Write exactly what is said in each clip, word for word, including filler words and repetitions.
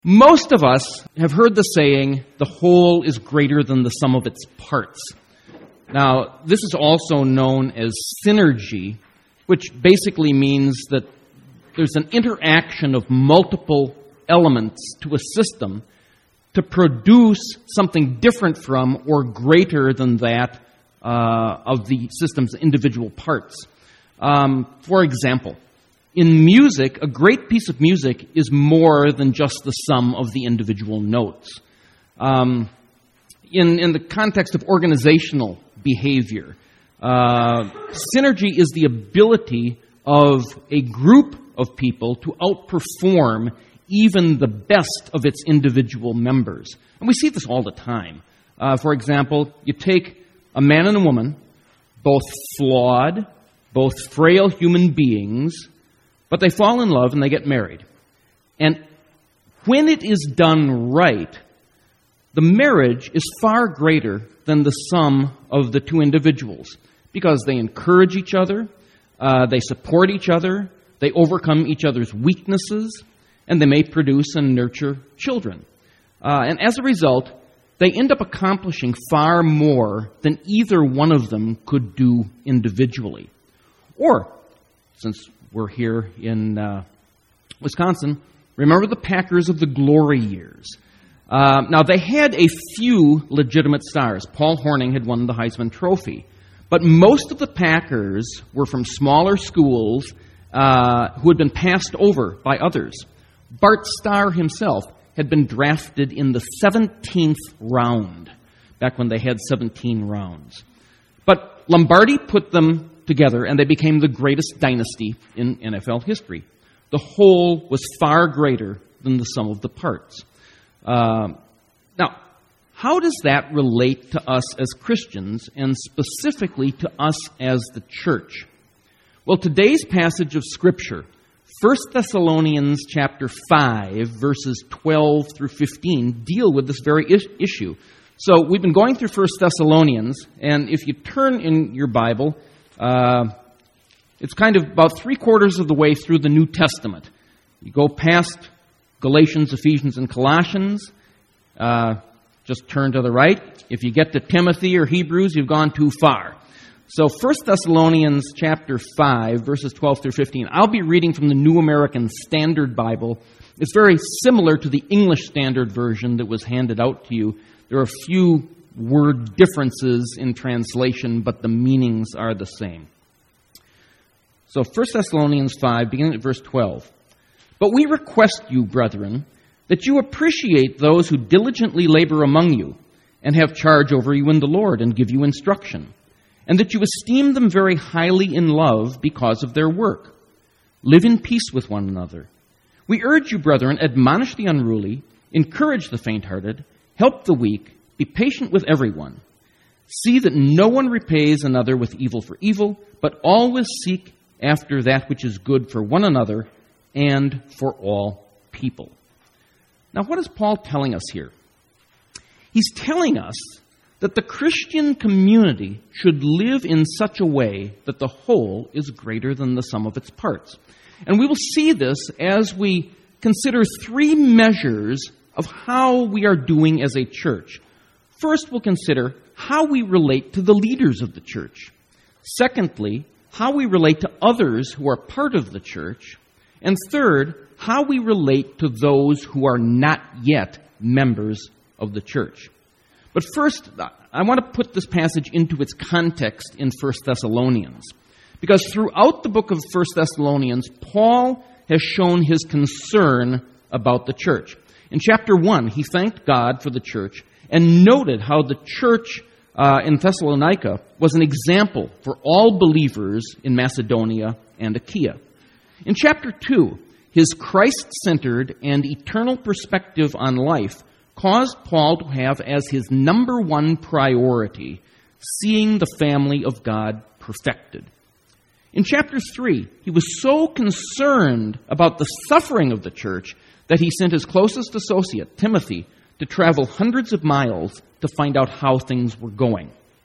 Most of us have heard the saying, the whole is greater than the sum of its parts. Now, this is also known as synergy, which basically means that there's an interaction of multiple elements to a system to produce something different from or greater than that uh, of the system's individual parts. Um, for example, in music, a great piece of music is more than just the sum of the individual notes. Um, in, in the context of organizational behavior, uh, synergy is the ability of a group of people to outperform even the best of its individual members. And we see this all the time. Uh, for example, you take a man and a woman, both flawed, both frail human beings, but they fall in love and they get married. And when it is done right, the marriage is far greater than the sum of the two individuals because they encourage each other, uh, they support each other, they overcome each other's weaknesses, and they may produce and nurture children. Uh, and as a result, they end up accomplishing far more than either one of them could do individually. Or, since we're here in uh, Wisconsin, remember the Packers of the glory years. Uh, now, they had a few legitimate stars. Paul Hornung had won the Heisman Trophy. But most of the Packers were from smaller schools uh, who had been passed over by others. Bart Starr himself had been drafted in the seventeenth round, back when they had seventeen rounds. But Lombardi put them together, and they became the greatest dynasty in N F L history. The whole was far greater than the sum of the parts. Uh, now, how does that relate to us as Christians, and specifically to us as the church? Well, today's passage of Scripture, First Thessalonians chapter five, verses twelve through fifteen, deal with this very is- issue. So we've been going through First Thessalonians, and if you turn in your Bible, uh, it's kind of about three-quarters of the way through the New Testament. You go past Galatians, Ephesians, and Colossians, uh, just turn to the right. If you get to Timothy or Hebrews, you've gone too far. So First Thessalonians chapter five, verses twelve through fifteen. I'll be reading from the New American Standard Bible. It's very similar to the English Standard Version that was handed out to you. There are a few word differences in translation, but the meanings are the same. So First Thessalonians five, beginning at verse twelve. But we request you, brethren, that you appreciate those who diligently labor among you and have charge over you in the Lord and give you instruction, and that you esteem them very highly in love because of their work. Live in peace with one another. We urge you, brethren, admonish the unruly, encourage the faint-hearted, help the weak, be patient with everyone. See that no one repays another with evil for evil, but always seek after that which is good for one another and for all people. Now, what is Paul telling us here? He's telling us that the Christian community should live in such a way that the whole is greater than the sum of its parts. And we will see this as we consider three measures of how we are doing as a church. First, we'll consider how we relate to the leaders of the church. Secondly, how we relate to others who are part of the church. And third, how we relate to those who are not yet members of the church. But first, I want to put this passage into its context in First Thessalonians. Because throughout the book of First Thessalonians, Paul has shown his concern about the church. In chapter one, he thanked God for the church and noted how the church uh, in Thessalonica was an example for all believers in Macedonia and Achaia. In chapter two, his Christ-centered and eternal perspective on life caused Paul to have as his number one priority seeing the family of God perfected. In chapter three, he was so concerned about the suffering of the church that he sent his closest associate, Timothy, to travel hundreds of miles to find out how things were going.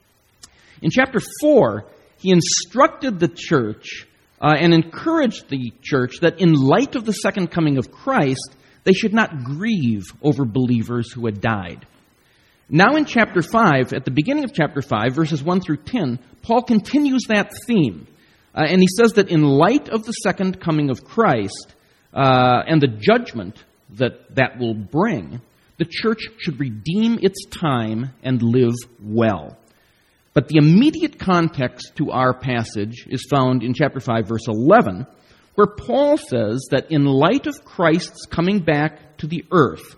In chapter four, he instructed the church uh, and encouraged the church that in light of the second coming of Christ, they should not grieve over believers who had died. Now in chapter five, at the beginning of chapter five, verses one through ten, Paul continues that theme. Uh, and he says that in light of the second coming of Christ uh, and the judgment that that will bring, the church should redeem its time and live well. But the immediate context to our passage is found in chapter five, verse eleven, where Paul says that in light of Christ's coming back to the earth,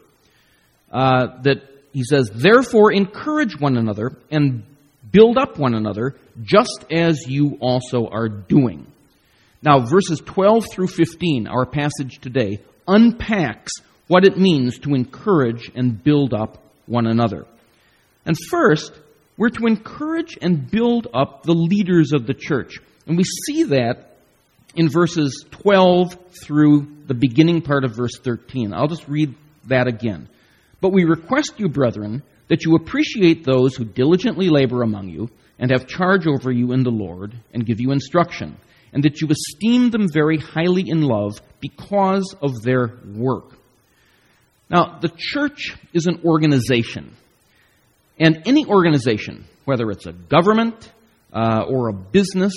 uh, that he says, therefore encourage one another and build up one another, just as you also are doing. Now, verses twelve through fifteen, our passage today, unpacks what it means to encourage and build up one another. And first, we're to encourage and build up the leaders of the church. And we see that in verses twelve through the beginning part of verse thirteen. I'll just read that again. But we request you, brethren, that you appreciate those who diligently labor among you and have charge over you in the Lord and give you instruction, and that you esteem them very highly in love because of their work. Now, the church is an organization. And any organization, whether it's a government uh, or a business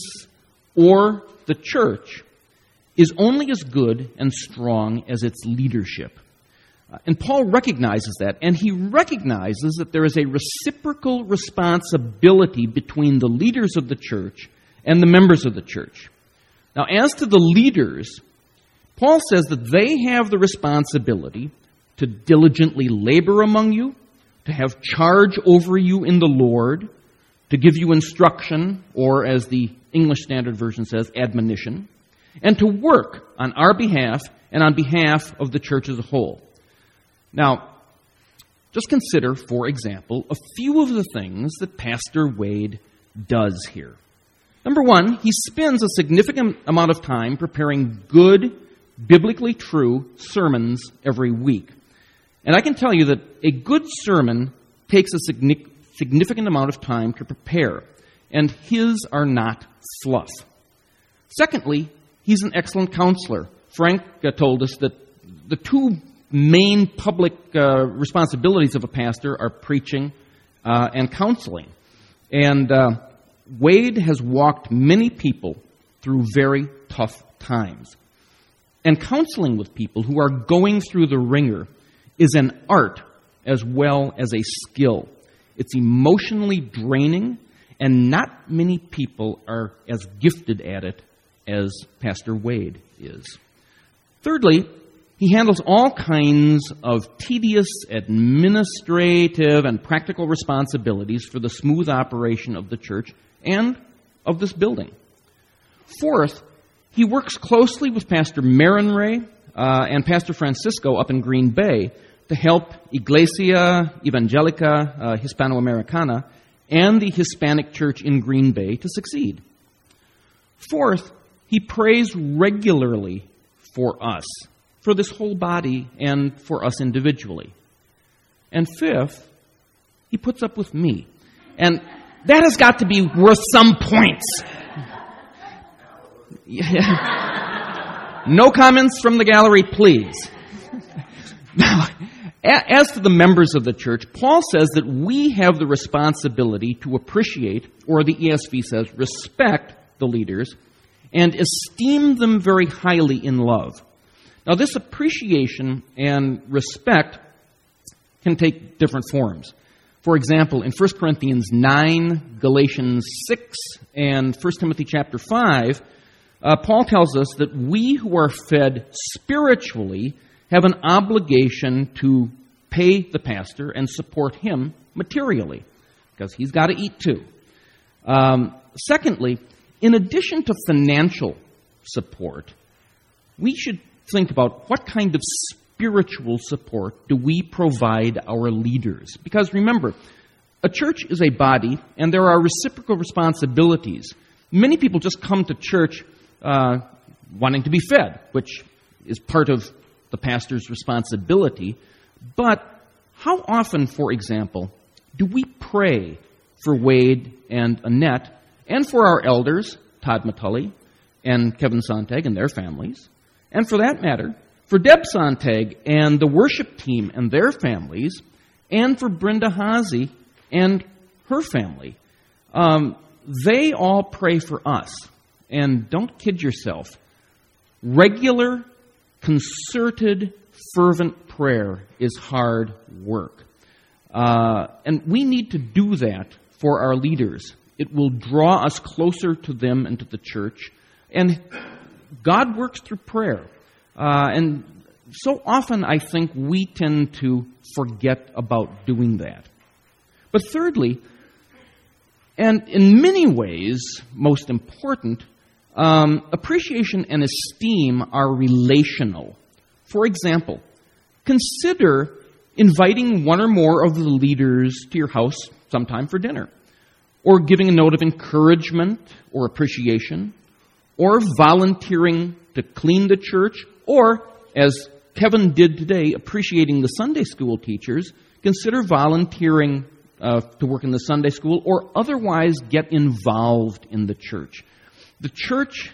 or the church, is only as good and strong as its leadership. Uh, and Paul recognizes that, and he recognizes that there is a reciprocal responsibility between the leaders of the church and the members of the church. Now, as to the leaders, Paul says that they have the responsibility to diligently labor among you, to have charge over you in the Lord, to give you instruction, or as the English Standard Version says, admonition, and to work on our behalf and on behalf of the church as a whole. Now, just consider, for example, a few of the things that Pastor Wade does here. Number one, he spends a significant amount of time preparing good, biblically true sermons every week. And I can tell you that a good sermon takes a significant amount of time to prepare, and his are not fluff. Secondly, he's an excellent counselor. Frank uh, told us that the two main public uh, responsibilities of a pastor are preaching uh, and counseling. And uh, Wade has walked many people through very tough times. And counseling with people who are going through the ringer is an art as well as a skill. It's emotionally draining, and not many people are as gifted at it as Pastor Wade is. Thirdly, he handles all kinds of tedious administrative and practical responsibilities for the smooth operation of the church and of this building. Fourth, he works closely with Pastor Marin uh, and Pastor Francisco up in Green Bay to help Iglesia Evangelica uh, Hispanoamericana and the Hispanic Church in Green Bay to succeed. Fourth, he prays regularly for us, for this whole body, and for us individually. And fifth, he puts up with me. And that has got to be worth some points. No comments from the gallery, please. Now, as to the members of the church, Paul says that we have the responsibility to appreciate, or the E S V says, respect the leaders and esteem them very highly in love. Now, this appreciation and respect can take different forms. For example, in First Corinthians nine, Galatians six, and First Timothy chapter five, uh, Paul tells us that we who are fed spiritually have an obligation to pay the pastor and support him materially, because he's got to eat too. Um, secondly, in addition to financial support, we should think about what kind of spiritual support do we provide our leaders. Because remember, a church is a body, and there are reciprocal responsibilities. Many people just come to church uh, wanting to be fed, which is part of the pastor's responsibility. But how often, for example, do we pray for Wade and Annette and for our elders, Todd Matully and Kevin Sontag and their families, and for that matter, For Deb Sontag and the worship team and their families, and for Brenda Haase and her family, um, they all pray for us. And don't kid yourself. Regular, concerted, fervent prayer is hard work. Uh, and we need to do that for our leaders. It will draw us closer to them and to the church. And God works through prayer. Uh, and so often I think we tend to forget about doing that. But thirdly, and in many ways most important, um, appreciation and esteem are relational. For example, consider inviting one or more of the leaders to your house sometime for dinner, or giving a note of encouragement or appreciation, or volunteering to clean the church, or, as Kevin did today, appreciating the Sunday school teachers. Consider volunteering uh, to work in the Sunday school, or otherwise get involved in the church. The church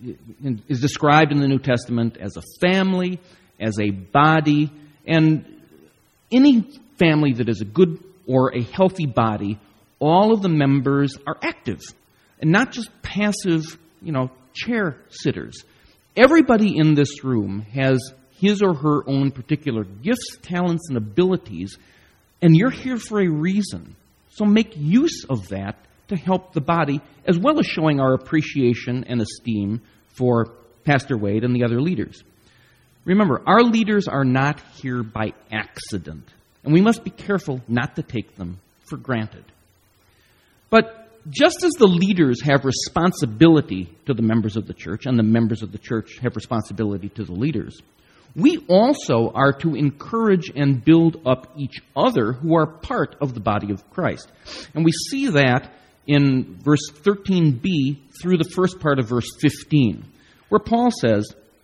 is described in the New Testament as a family, as a body, and any family that is a good or a healthy body, all of the members are active and not just passive, you know, chair sitters. Everybody in this room has his or her own particular gifts, talents, and abilities, and you're here for a reason. So make use of that to help the body, as well as showing our appreciation and esteem for Pastor Wade and the other leaders. Remember, our leaders are not here by accident, and we must be careful not to take them for granted. But just as the leaders have responsibility to the members of the church, and the members of the church have responsibility to the leaders, we also are to encourage and build up each other who are part of the body of Christ. And we see that in verse thirteen b through the first part of verse fifteen, where Paul says,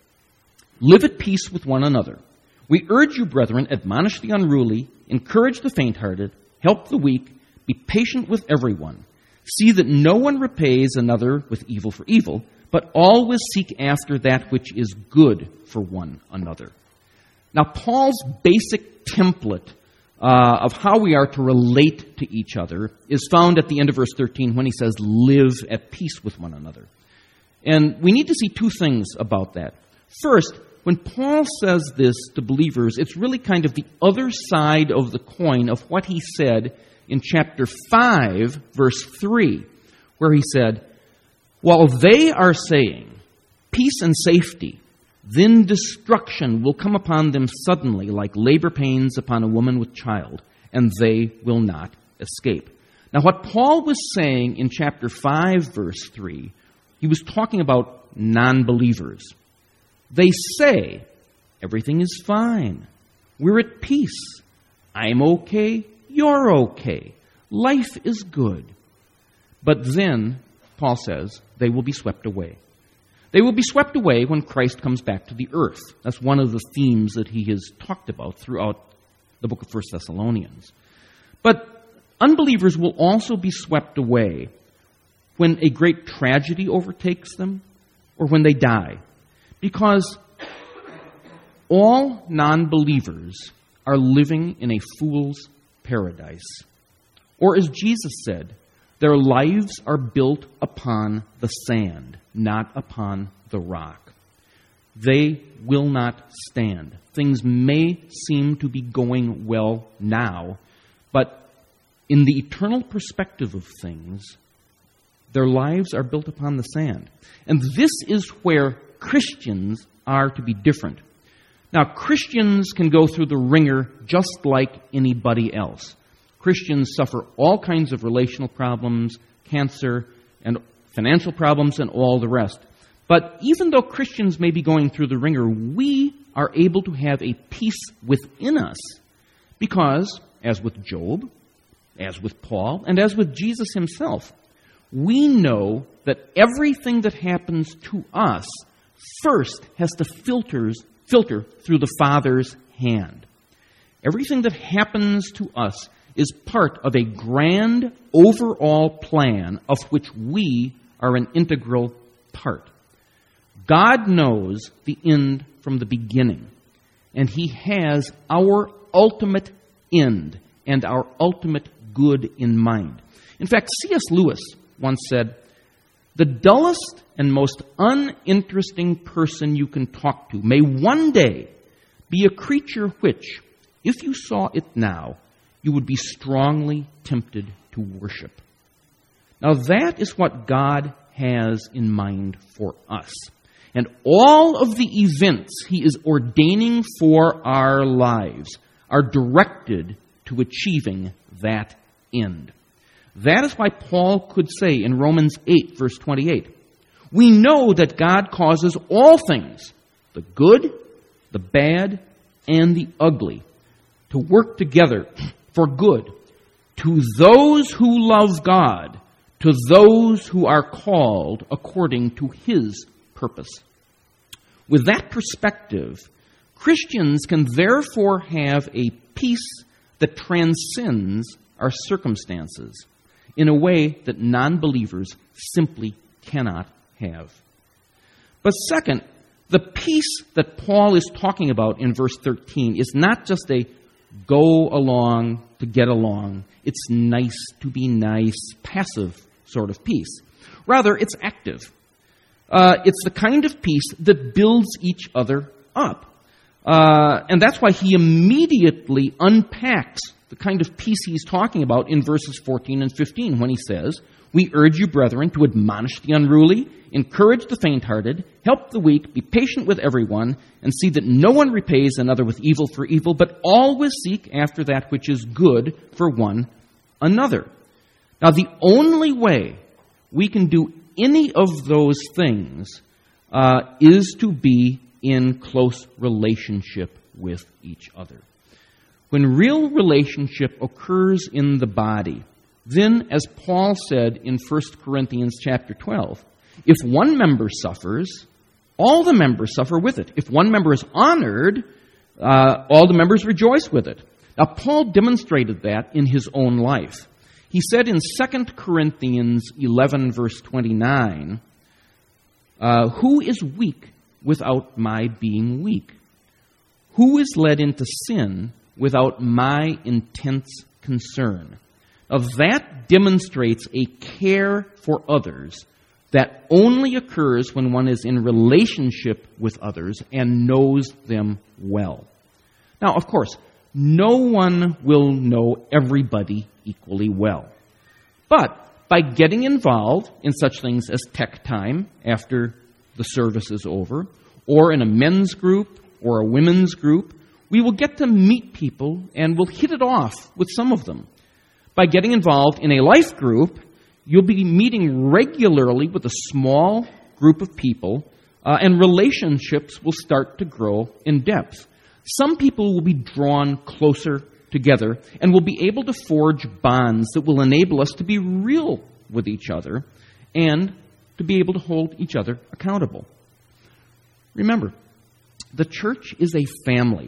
"Live at peace with one another. We urge you, brethren, admonish the unruly, encourage the faint-hearted, help the weak, be patient with everyone. See that no one repays another with evil for evil, but always seek after that which is good for one another." Now, Paul's basic template uh, of how we are to relate to each other is found at the end of verse thirteen when he says, "Live at peace with one another." And we need to see two things about that. First, when Paul says this to believers, it's really kind of the other side of the coin of what he said in chapter five, verse three, where he said, "While they are saying peace and safety, then destruction will come upon them suddenly like labor pains upon a woman with child, and they will not escape." Now, what Paul was saying in chapter five, verse three, he was talking about non-believers. They say, everything is fine. We're at peace. I'm okay. You're okay. Life is good. But then, Paul says, they will be swept away. They will be swept away when Christ comes back to the earth. That's one of the themes that he has talked about throughout the book of First Thessalonians. But unbelievers will also be swept away when a great tragedy overtakes them or when they die. Because all non-believers are living in a fool's paradise. Or as Jesus said, their lives are built upon the sand, not upon the rock. They will not stand. Things may seem to be going well now, but in the eternal perspective of things, their lives are built upon the sand. And this is where Christians are to be different. Now, Christians can go through the ringer just like anybody else. Christians suffer all kinds of relational problems, cancer, and financial problems, and all the rest. But even though Christians may be going through the ringer, we are able to have a peace within us because, as with Job, as with Paul, and as with Jesus himself, we know that everything that happens to us first has to filters, filter through the Father's hand. Everything that happens to us is part of a grand overall plan of which we are an integral part. God knows the end from the beginning. and He has our ultimate end and our ultimate good in mind. In fact, C S Lewis once said, "The dullest and most uninteresting person you can talk to may one day be a creature which, if you saw it now, you would be strongly tempted to worship." Now that is what God has in mind for us. And all of the events He is ordaining for our lives are directed to achieving that end. That is why Paul could say in Romans eight, verse twenty-eight, "We know that God causes all things, the good, the bad, and the ugly, to work together for good, to those who love God, to those who are called according to His purpose." With that perspective, Christians can therefore have a peace that transcends our circumstances in a way that non-believers simply cannot have. But second, the peace that Paul is talking about in verse thirteen is not just a go along to get along, it's nice to be nice, passive sort of peace. Rather, it's active. Uh, it's the kind of peace that builds each other up. Uh, and that's why he immediately unpacks the kind of peace he's talking about in verses fourteen and fifteen when he says, "We urge you, brethren, to admonish the unruly, encourage the faint-hearted, help the weak, be patient with everyone, and see that no one repays another with evil for evil, but always seek after that which is good for one another." Now, the only way we can do any of those things uh, is to be in close relationship with each other. When real relationship occurs in the body, then, as Paul said in First Corinthians chapter twelve, if one member suffers, all the members suffer with it. If one member is honored, uh, all the members rejoice with it. Now, Paul demonstrated that in his own life. He said in Second Corinthians eleven, verse twenty-nine, uh, "Who is weak without my being weak? Who is led into sin without my intense concern?" Now, that demonstrates a care for others that only occurs when one is in relationship with others and knows them well. Now, of course, no one will know everybody equally well. But by getting involved in such things as tech time after the service is over, or in a men's group or a women's group, we will get to meet people and we'll hit it off with some of them. By getting involved in a life group, you'll be meeting regularly with a small group of people, uh, and relationships will start to grow in depth. Some people will be drawn closer together and will be able to forge bonds that will enable us to be real with each other and to be able to hold each other accountable. Remember, the church is a family,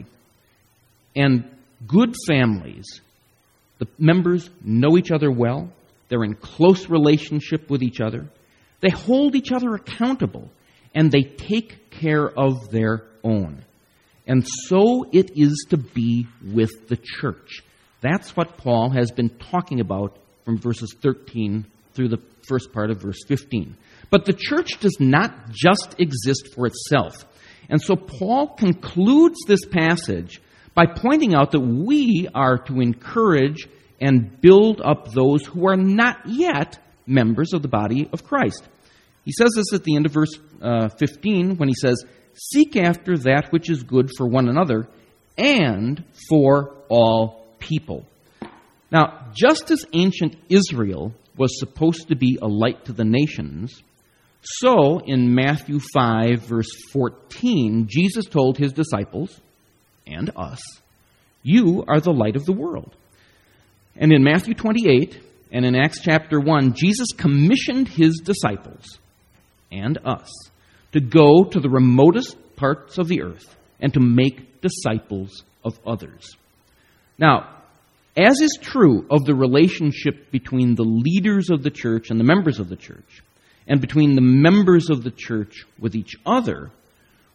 and good families, the members know each other well, they're in close relationship with each other, they hold each other accountable, and they take care of their own. And so it is to be with the church. That's what Paul has been talking about from verses thirteen through the first part of verse fifteen. But the church does not just exist for itself. And so Paul concludes this passage by pointing out that we are to encourage and build up those who are not yet members of the body of Christ. He says this at the end of verse uh, fifteen when he says, "Seek after that which is good for one another and for all people." Now, just as ancient Israel was supposed to be a light to the nations, so in Matthew five, verse fourteen, Jesus told his disciples, and us, "You are the light of the world." And in Matthew twenty-eight and in Acts chapter one, Jesus commissioned his disciples and us to go to the remotest parts of the earth and to make disciples of others. Now, as is true of the relationship between the leaders of the church and the members of the church, and between the members of the church with each other,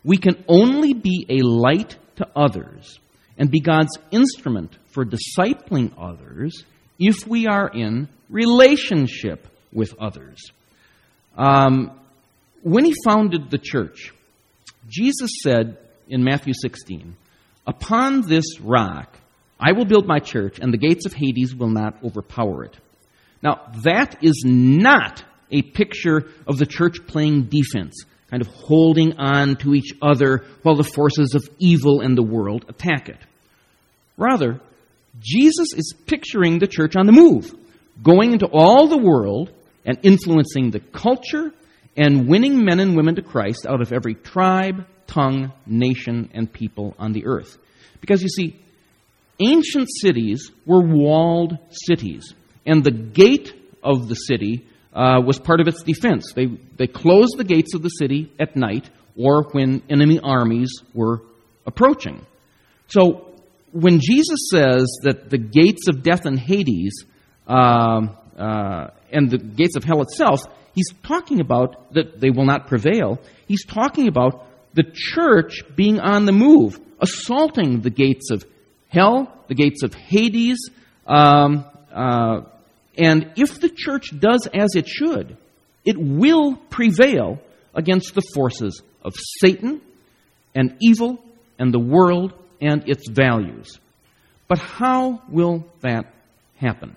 We can only be a light to others and be God's instrument for discipling others if we are in relationship with others. Um, when he founded the church, Jesus said in Matthew sixteen, "Upon this rock I will build my church, and the gates of Hades will not overpower it." Now, that is not a picture of the church playing defense, kind of holding on to each other while the forces of evil in the world attack it. Rather, Jesus is picturing the church on the move, going into all the world and influencing the culture and winning men and women to Christ out of every tribe, tongue, nation, and people on the earth. Because you see, ancient cities were walled cities, and the gate of the city uh, was part of its defense. They, they closed the gates of the city at night or when enemy armies were approaching. So when Jesus says that the gates of death and Hades uh, uh, and the gates of hell itself, he's talking about that they will not prevail. He's talking about the church being on the move, assaulting the gates of hell, the gates of Hades, um, uh, and if the church does as it should, it will prevail against the forces of Satan and evil and the world and its values. But how will that happen?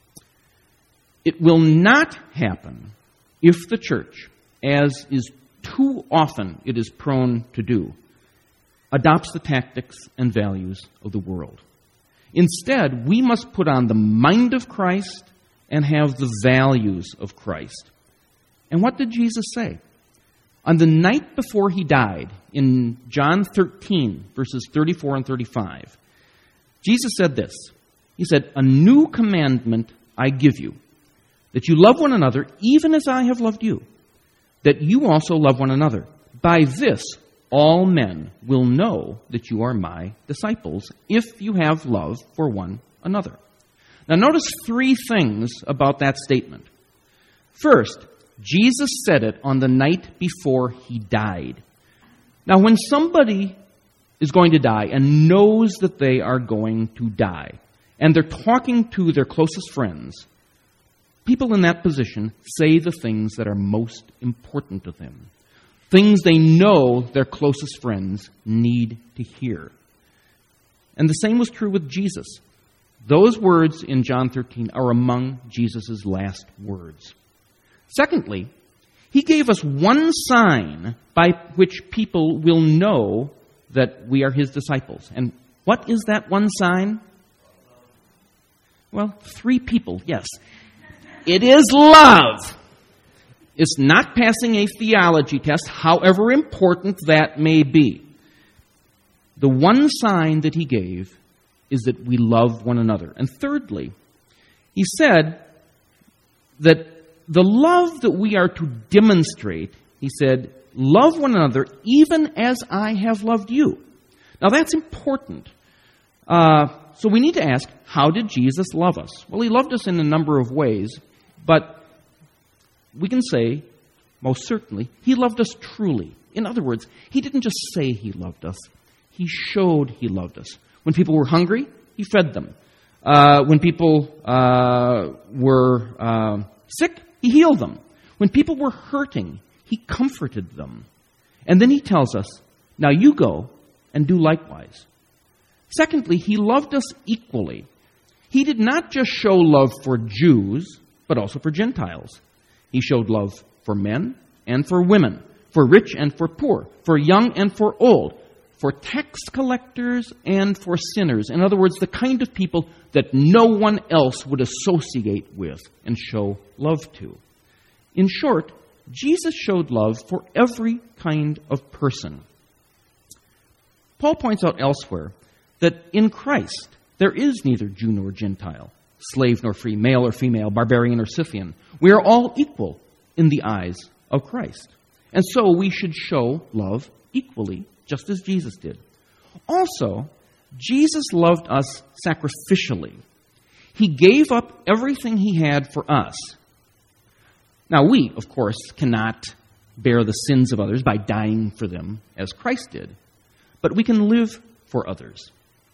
It will not happen if the church, as is too often it is prone to do, adopts the tactics and values of the world. Instead, we must put on the mind of Christ and have the values of Christ. And what did Jesus say? On the night before he died, in John thirteen, verses thirty-four and thirty-five, Jesus said this. He said, "A new commandment I give you, that you love one another even as I have loved you, that you also love one another. By this all men will know that you are my disciples, if you have love for one another." Now notice three things about that statement. First, Jesus said it on the night before he died. Now when somebody is going to die and knows that they are going to die, and they're talking to their closest friends, people in that position say the things that are most important to them, things they know their closest friends need to hear. And the same was true with Jesus. Those words in John thirteen are among Jesus' last words. Secondly, he gave us one sign by which people will know that we are his disciples. And what is that one sign? Well, three people, yes. It is love. It's not passing a theology test, however important that may be. The one sign that he gave is that we love one another. And thirdly, he said that the love that we are to demonstrate, he said, love one another even as I have loved you. Now that's important. Uh, so we need to ask, how did Jesus love us? Well, he loved us in a number of ways, but we can say, most certainly, he loved us truly. In other words, he didn't just say he loved us. He showed he loved us. When people were hungry, he fed them. Uh, when people uh, were uh, sick, he healed them. When people were hurting, he comforted them. And then he tells us, now you go and do likewise. Secondly, he loved us equally. He did not just show love for Jews, but also for Gentiles. He showed love for men and for women, for rich and for poor, for young and for old, for tax collectors and for sinners. In other words, the kind of people that no one else would associate with and show love to. In short, Jesus showed love for every kind of person. Paul points out elsewhere that in Christ there is neither Jew nor Gentile, slave nor free, male or female, barbarian or Scythian. We are all equal in the eyes of Christ. And so we should show love equally, just as Jesus did. Also, Jesus loved us sacrificially. He gave up everything he had for us. Now, we, of course, cannot bear the sins of others by dying for them as Christ did, but we can live for others.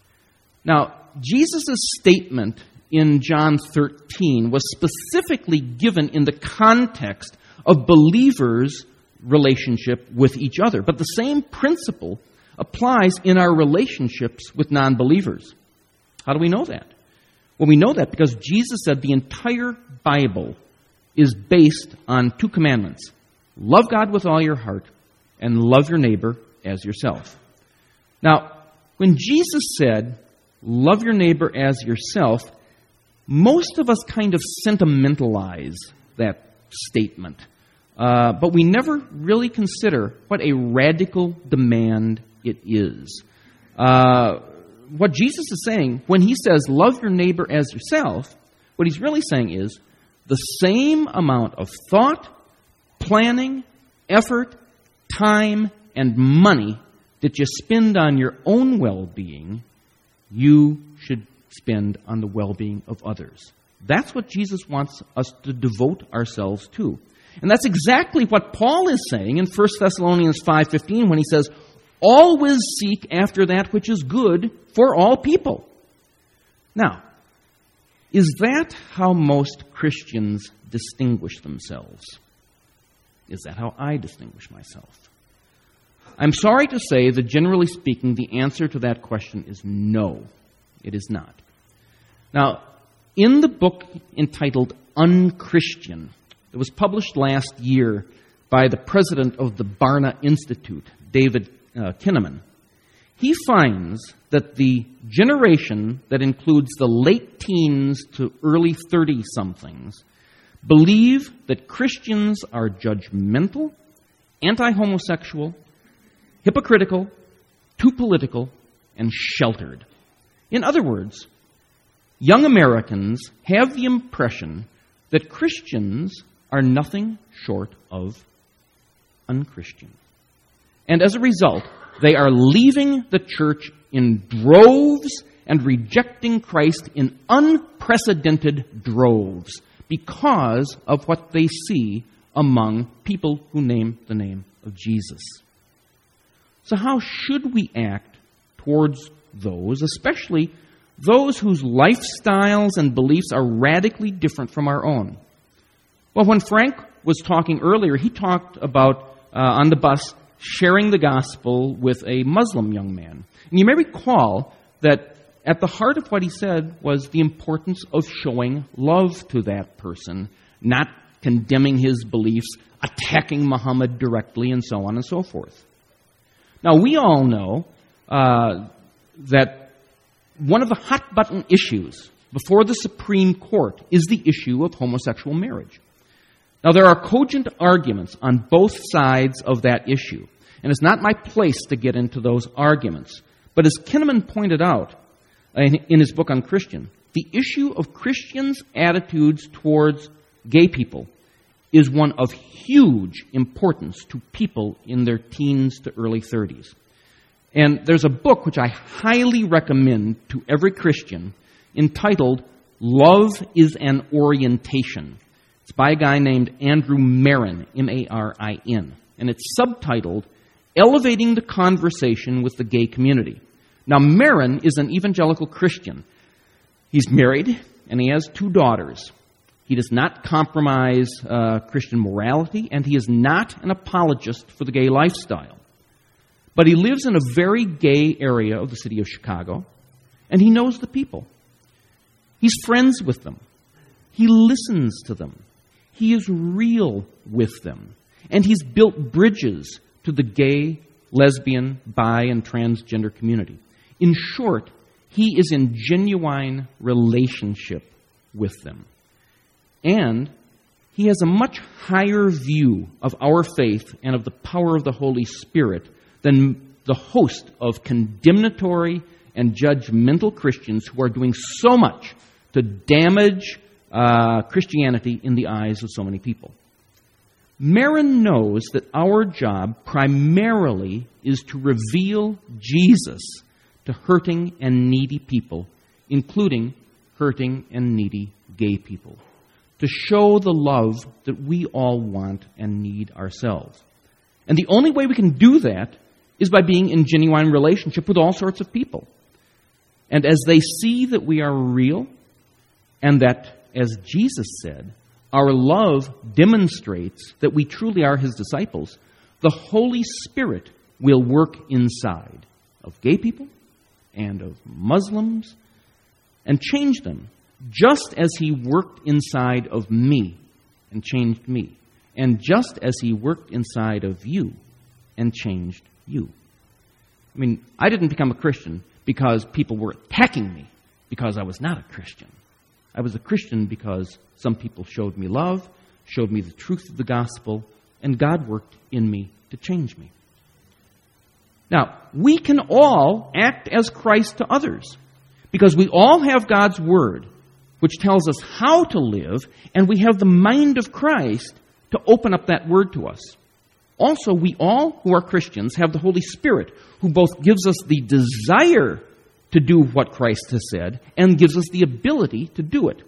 Now, Jesus' statement in John thirteen was specifically given in the context of believers' relationship with each other. But the same principle applies in our relationships with non-believers. How do we know that? Well, we know that because Jesus said the entire Bible is based on two commandments. Love God with all your heart and love your neighbor as yourself. Now, when Jesus said, love your neighbor as yourself, most of us kind of sentimentalize that statement. Uh, but we never really consider what a radical demand it is. Uh, what Jesus is saying, when he says, love your neighbor as yourself, what he's really saying is, the same amount of thought, planning, effort, time, and money that you spend on your own well-being, you should spend on the well-being of others. That's what Jesus wants us to devote ourselves to. And that's exactly what Paul is saying in First Thessalonians five fifteen when he says, always seek after that which is good for all people. Now, is that how most Christians distinguish themselves? Is that how I distinguish myself? I'm sorry to say that generally speaking, the answer to that question is no, it is not. Now, in the book entitled Unchristian, it was published last year by the president of the Barna Institute, David uh, Kinnaman. He finds that the generation that includes the late teens to early thirty-somethings believe that Christians are judgmental, anti-homosexual, hypocritical, too political, and sheltered. In other words, young Americans have the impression that Christians are nothing short of unchristian. And as a result, they are leaving the church in droves and rejecting Christ in unprecedented droves because of what they see among people who name the name of Jesus. So how should we act towards those, especially those whose lifestyles and beliefs are radically different from our own? Well, when Frank was talking earlier, he talked about, uh, on the bus, sharing the gospel with a Muslim young man. And you may recall that at the heart of what he said was the importance of showing love to that person, not condemning his beliefs, attacking Muhammad directly, and so on and so forth. Now, we all know uh, that one of the hot-button issues before the Supreme Court is the issue of homosexual marriage. Now, there are cogent arguments on both sides of that issue, and it's not my place to get into those arguments. But as Kinnaman pointed out in his book on Christian, the issue of Christians' attitudes towards gay people is one of huge importance to people in their teens to early thirties. And there's a book which I highly recommend to every Christian entitled Love is an Orientation. It's by a guy named Andrew Marin, M A R I N. And it's subtitled Elevating the Conversation with the Gay Community. Now, Marin is an evangelical Christian. He's married, and he has two daughters. He does not compromise uh, Christian morality, and he is not an apologist for the gay lifestyle. But he lives in a very gay area of the city of Chicago, and he knows the people. He's friends with them. He listens to them. He is real with them. And he's built bridges to the gay, lesbian, bi, and transgender community. In short, he is in genuine relationship with them. And he has a much higher view of our faith and of the power of the Holy Spirit than the host of condemnatory and judgmental Christians who are doing so much to damage uh, Christianity in the eyes of so many people. Marin knows that our job primarily is to reveal Jesus to hurting and needy people, including hurting and needy gay people, to show the love that we all want and need ourselves. And the only way we can do that is by being in genuine relationship with all sorts of people. And as they see that we are real, and that, as Jesus said, our love demonstrates that we truly are his disciples, the Holy Spirit will work inside of gay people and of Muslims and change them, just as he worked inside of me and changed me, and just as he worked inside of you and changed you. I mean, I didn't become a Christian because people were attacking me because I was not a Christian. I was a Christian because some people showed me love, showed me the truth of the gospel, and God worked in me to change me. Now, we can all act as Christ to others because we all have God's Word, which tells us how to live, and we have the mind of Christ to open up that Word to us. Also, we all who are Christians have the Holy Spirit, who both gives us the desire to do what Christ has said and gives us the ability to do it.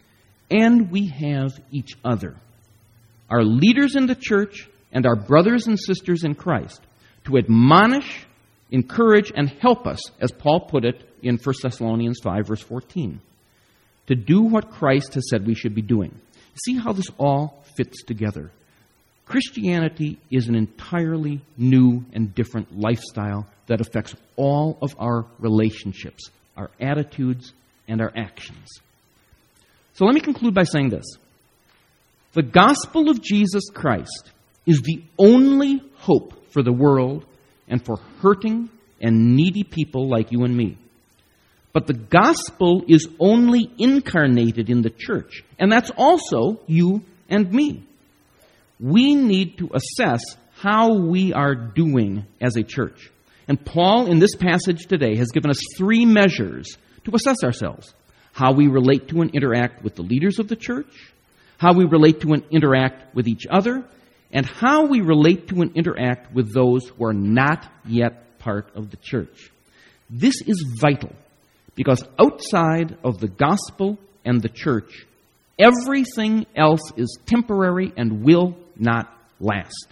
And we have each other, our leaders in the church and our brothers and sisters in Christ, to admonish, encourage, and help us, as Paul put it in First Thessalonians five, verse fourteen, to do what Christ has said we should be doing. See how this all fits together. Christianity is an entirely new and different lifestyle that affects all of our relationships, our attitudes, and our actions. So let me conclude by saying this. The gospel of Jesus Christ is the only hope for the world and for hurting and needy people like you and me. But the gospel is only incarnated in the church, and that's also you and me. We need to assess how we are doing as a church. And Paul, in this passage today, has given us three measures to assess ourselves. How we relate to and interact with the leaders of the church, how we relate to and interact with each other, and how we relate to and interact with those who are not yet part of the church. This is vital, because outside of the gospel and the church, everything else is temporary and will not last.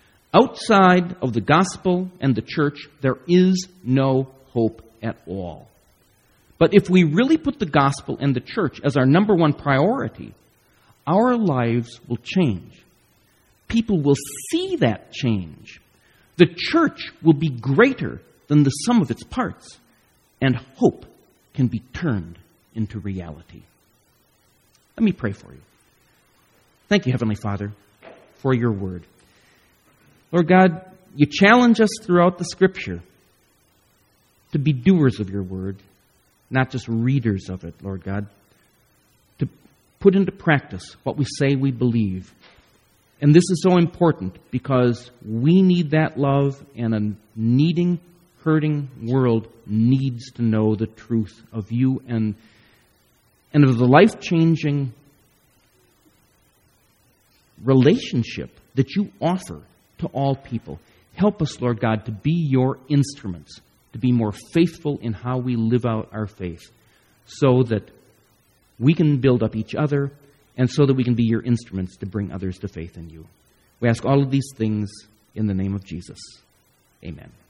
Outside of the gospel and the church, there is no hope at all. But if we really put the gospel and the church as our number one priority, our lives will change. People will see that change. The church will be greater than the sum of its parts, and hope can be turned into reality. Let me pray for you. Thank you, Heavenly Father, for your word. Lord God, you challenge us throughout the Scripture to be doers of your word, not just readers of it, Lord God, to put into practice what we say we believe. And this is so important because we need that love, and a needing, hurting world needs to know the truth of you and, and of the life-changing relationship that you offer to all people. Help us, Lord God, to be your instruments, to be more faithful in how we live out our faith, so that we can build up each other, and so that we can be your instruments to bring others to faith in you. We ask all of these things in the name of Jesus. Amen.